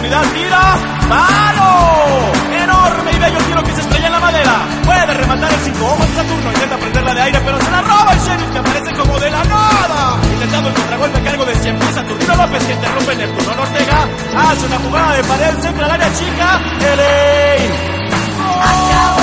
profundidad, tira, ¡palo! Enorme y bello tiro que se estrella en la madera. Puede rematar el 5 ojos de Saturno, intenta prenderla de aire, pero se la roba el Sheriff, que aparece como de la nada. Intentando el contragolpe a cargo de 100 pies, Saturnino López, que interrumpe Neptuno Ortega. Hace una jugada de pared, centra al área chica, LA.